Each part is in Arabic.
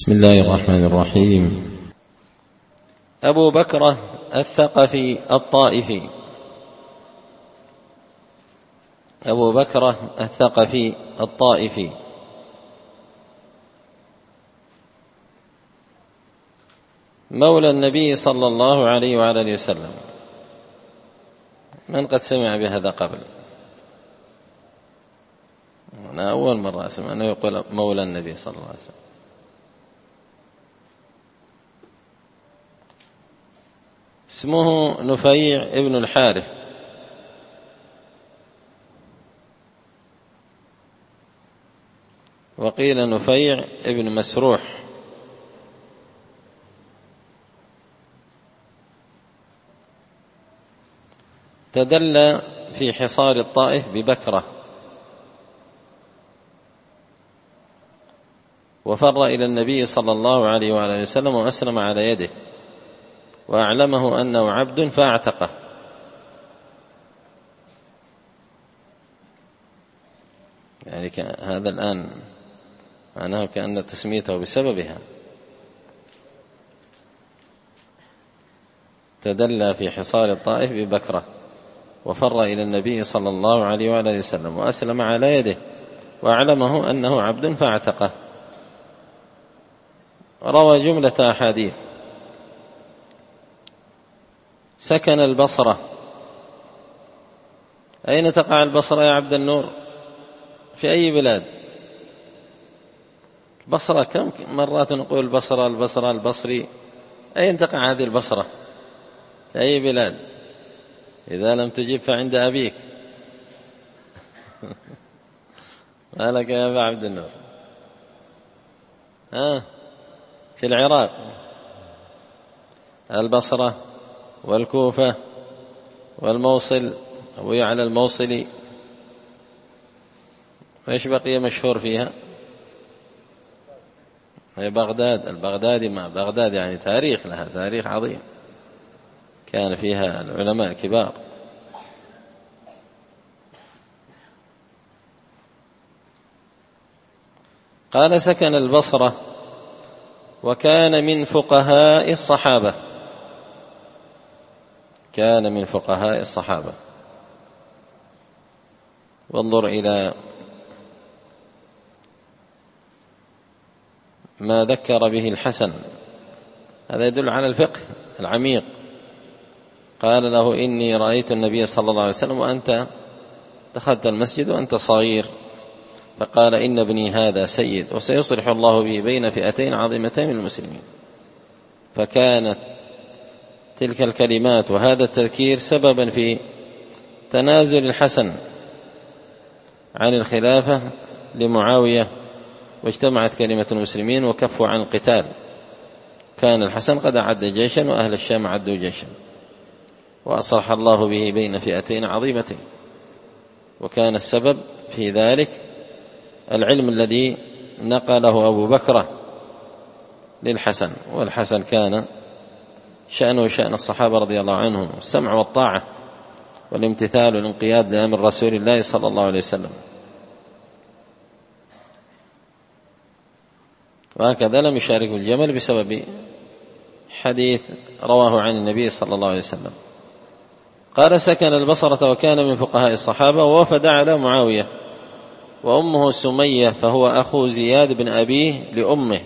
بسم الله الرحمن الرحيم. أبو بكرة الثقفي الطائفي. أبو بكرة الثقفي الطائفي مولى النبي صلى الله عليه وعلى آله وسلم. من قد سمع بهذا قبل؟ أنا أول مرة أسمع أنه يقول مولى النبي صلى الله عليه وسلم. اسمه نفيع ابن الحارث، وقيل نفيع ابن مسروح. تدلى في حصار الطائف ببكرة، وفر إلى النبي صلى الله عليه وآله وسلم وأسلم على يده، وأعلمه أنه عبد فاعتقه. يعني هذا الآن معناه كأن تسميته بسببها. تدلى في حصار الطائف ببكرة، وفر إلى النبي صلى الله عليه وآله وسلم وأسلم على يده، وأعلمه أنه عبد فاعتقه. روى جملة أحاديث. سكن البصرة. أين تقع البصرة يا عبد النور؟ في أي بلاد؟ البصرة كم مرات نقول البصرة البصرة البصري؟ أين تقع هذه البصرة؟ في أي بلاد؟ إذا لم تجيب فعند أبيك. ما لك يا أبا عبد النور؟ في العراق البصرة والكوفة والموصل، أبو يعلى الموصلي. وإيش بقي مشهور فيها؟ هي بغداد، البغدادي. ما بغداد يعني تاريخ لها، تاريخ عظيم، كان فيها العلماء الكبار. قال سكن البصرة، وكان من فقهاء الصحابة. كان من فقهاء الصحابة. وانظر إلى ما ذكر به الحسن، هذا يدل على الفقه العميق. قال له: إني رأيت النبي صلى الله عليه وسلم وأنت دخلت المسجد وأنت صغير، فقال: إن ابني هذا سيد، وسيصلح الله به بين فئتين عظيمتين من المسلمين. فكانت تلك الكلمات وهذا التذكير سببا في تنازل الحسن عن الخلافة لمعاوية، واجتمعت كلمة المسلمين وكفوا عن القتال. كان الحسن قد أعد جيشا، وأهل الشام عدوا جيشا، وأصلح الله به بين فئتين عظيمتين. وكان السبب في ذلك العلم الذي نقله أبو بكرة للحسن. والحسن كان شأنه شأن الصحابة رضي الله عنهم، السمع والطاعة والامتثال والانقياد لأمر رسول الله صلى الله عليه وسلم. وهكذا لم يشارك الجمل بسبب حديث رواه عن النبي صلى الله عليه وسلم. قال: سكن البصرة، وكان من فقهاء الصحابة، ووفد على معاوية، وأمه سمية، فهو أخو زياد بن أبيه لأمه.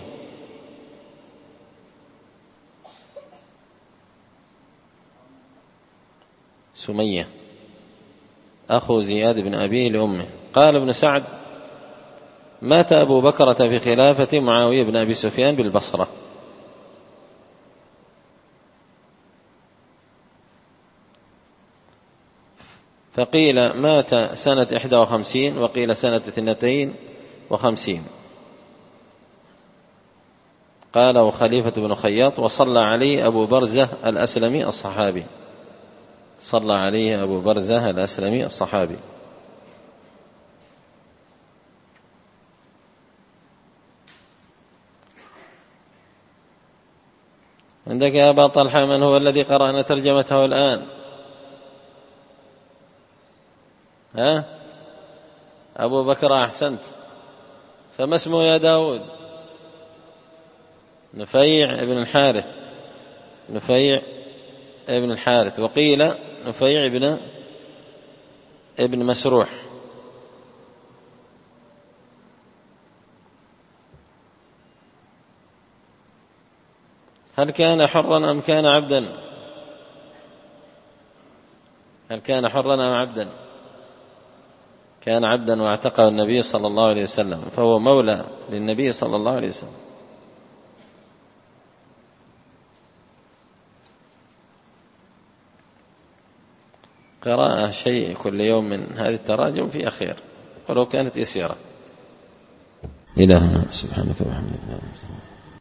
سمية أخو زياد بن أبيه لأمه. قال ابن سعد: مات أبو بكرة في خلافة معاوية بن أبي سفيان بالبصرة. فقيل مات سنة 51، وقيل سنة 52. قاله خليفة بن خياط. وصلى عليه أبو برزة الأسلمي الصحابي. صلى عليه أبو برزة الأسلمي الصحابي. عندك يا أبا طلحة من هو الذي قرأنا ترجمته الآن؟ أبو بكر. أحسنت. فما اسمه يا داود؟ نفيع بن الحارث، نفيع ابن الحارث، وقيل نفيع ابن مسروح. هل كان حرا أم كان عبدا؟ هل كان حرا أم عبدا؟ كان عبدا واعتقه النبي صلى الله عليه وسلم، فهو مولى للنبي صلى الله عليه وسلم. قراءة شيء كل يوم من هذه التراجم في خير ولو كانت يسيرة. إلهنا سبحانك وبحمدك.